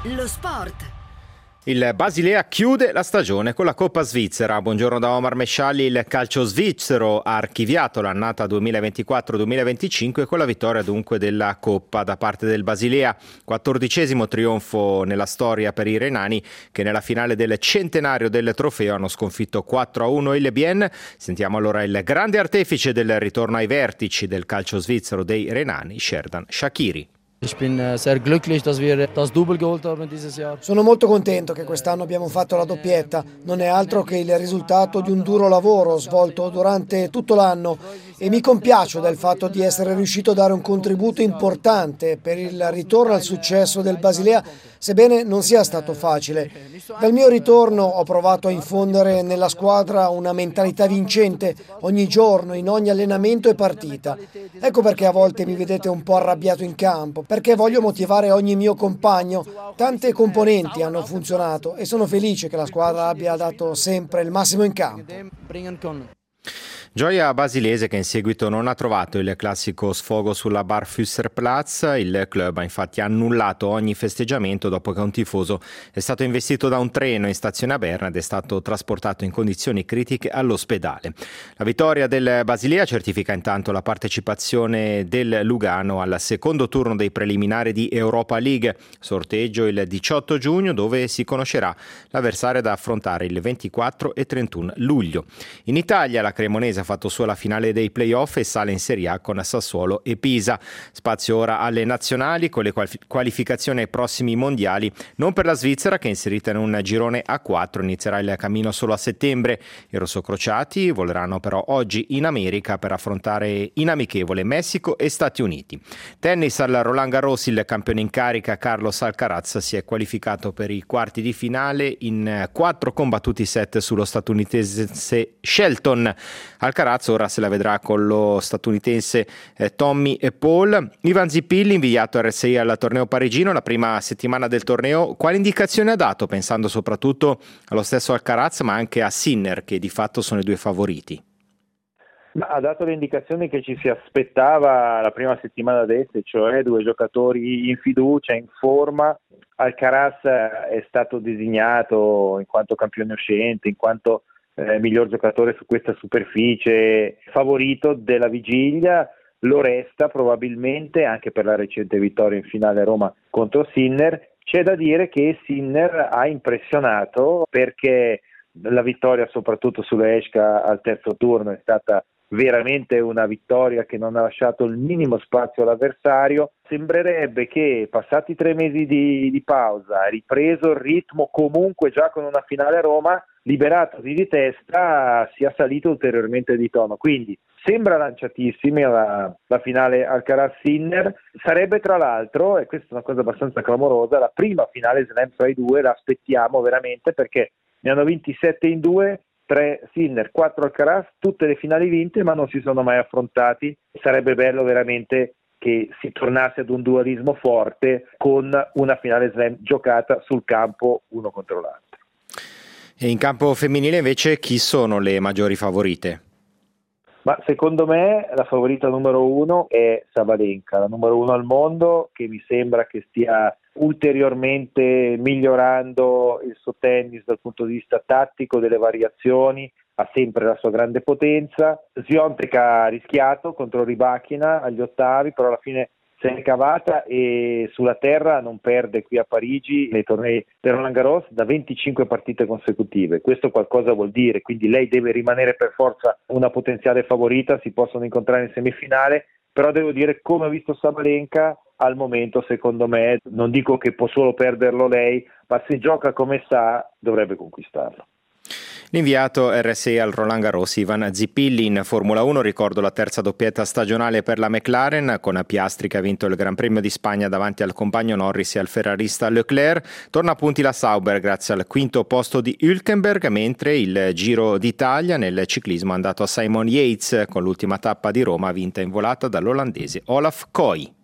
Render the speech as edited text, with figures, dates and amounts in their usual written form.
Lo sport. Il Basilea chiude la stagione con la Coppa Svizzera. Buongiorno da Omar Mescialli. Il calcio svizzero ha archiviato l'annata 2024-2025 con la vittoria dunque della Coppa da parte del Basilea. 14° trionfo nella storia per i renani che nella finale del centenario del trofeo hanno sconfitto 4-1 il Bien. Sentiamo allora il grande artefice del ritorno ai vertici del calcio svizzero dei renani, Sherdan Shaqiri. Sono molto contento che quest'anno abbiamo fatto la doppietta. Non è altro che il risultato di un duro lavoro svolto durante tutto l'anno e mi compiaccio del fatto di essere riuscito a dare un contributo importante per il ritorno al successo del Basilea, sebbene non sia stato facile. Dal mio ritorno ho provato a infondere nella squadra una mentalità vincente ogni giorno, in ogni allenamento e partita. Ecco perché a volte mi vedete un po' arrabbiato in campo, perché voglio motivare ogni mio compagno. Tante componenti hanno funzionato e sono felice che la squadra abbia dato sempre il massimo in campo. Gioia basilese che in seguito non ha trovato il classico sfogo sulla Barfüsserplatz. Il club ha infatti annullato ogni festeggiamento dopo che un tifoso è stato investito da un treno in stazione a Berna ed è stato trasportato in condizioni critiche all'ospedale. La vittoria del Basilea certifica intanto la partecipazione del Lugano al secondo turno dei preliminari di Europa League, sorteggio il 18 giugno dove si conoscerà l'avversario da affrontare il 24 e 31 luglio. In Italia la Cremonese ha fatto sua la finale dei playoff e sale in Serie A con Sassuolo e Pisa. Spazio ora alle nazionali con le qualificazioni ai prossimi mondiali, non per la Svizzera che è inserita in un girone A4, inizierà il cammino solo a settembre. I rossocrociati voleranno però oggi in America per affrontare in amichevole Messico e Stati Uniti. Tennis al Roland Garros, il campione in carica Carlos Alcaraz si è qualificato per i quarti di finale in 4 combattuti set sullo statunitense Shelton. Alcaraz ora se la vedrà con lo statunitense Tommy Paul. Ivan Zippilli, inviato RSI al torneo parigino, la prima settimana del torneo, quale indicazione ha dato pensando soprattutto allo stesso Alcaraz ma anche a Sinner che di fatto sono i due favoriti? Ha dato le indicazioni che ci si aspettava la prima settimana d'este, cioè due giocatori in fiducia, in forma. Alcaraz è stato designato in quanto campione uscente, in quanto miglior giocatore su questa superficie, favorito della vigilia, lo resta probabilmente anche per la recente vittoria in finale a Roma contro Sinner. C'è da dire che Sinner ha impressionato perché la vittoria soprattutto sull'Eschka al terzo turno è stata veramente una vittoria che non ha lasciato il minimo spazio all'avversario. Sembrerebbe che passati 3 mesi di pausa, ripreso il ritmo comunque già con una finale a Roma, liberatosi di testa, sia salito ulteriormente di tono. Quindi sembra lanciatissima la finale Alcaraz-Sinner. Sarebbe tra l'altro, e questa è una cosa abbastanza clamorosa, la prima finale Slam tra i due, la aspettiamo veramente perché ne hanno vinti 7 in 2, 3 Sinner, 4 Alcaraz, tutte le finali vinte ma non si sono mai affrontati. Sarebbe bello veramente che si tornasse ad un dualismo forte con una finale Slam giocata sul campo uno contro l'altro. E in campo femminile invece chi sono le maggiori favorite? Ma secondo me la favorita numero 1 è Sabalenka, la numero 1 al mondo, che mi sembra che stia ulteriormente migliorando il suo tennis dal punto di vista tattico, delle variazioni, ha sempre la sua grande potenza. Swiatek ha rischiato contro Rybakina agli ottavi, però alla fine si è cavata e sulla terra non perde qui a Parigi nei tornei del Roland Garros da 25 partite consecutive. Questo qualcosa vuol dire, quindi lei deve rimanere per forza una potenziale favorita, si possono incontrare in semifinale, però devo dire, come ho visto Sabalenka, al momento secondo me, non dico che può solo perderlo lei, ma se gioca come sa dovrebbe conquistarlo. L'inviato RSI al Roland Garros Ivan Zippilli. In Formula 1 ricordo la terza doppietta stagionale per la McLaren con Piastri che ha vinto il Gran Premio di Spagna davanti al compagno Norris e al ferrarista Leclerc. Torna a punti la Sauber grazie al quinto posto di Hülkenberg, mentre il Giro d'Italia nel ciclismo è andato a Simon Yates con l'ultima tappa di Roma vinta in volata dall'olandese Olaf Kooi.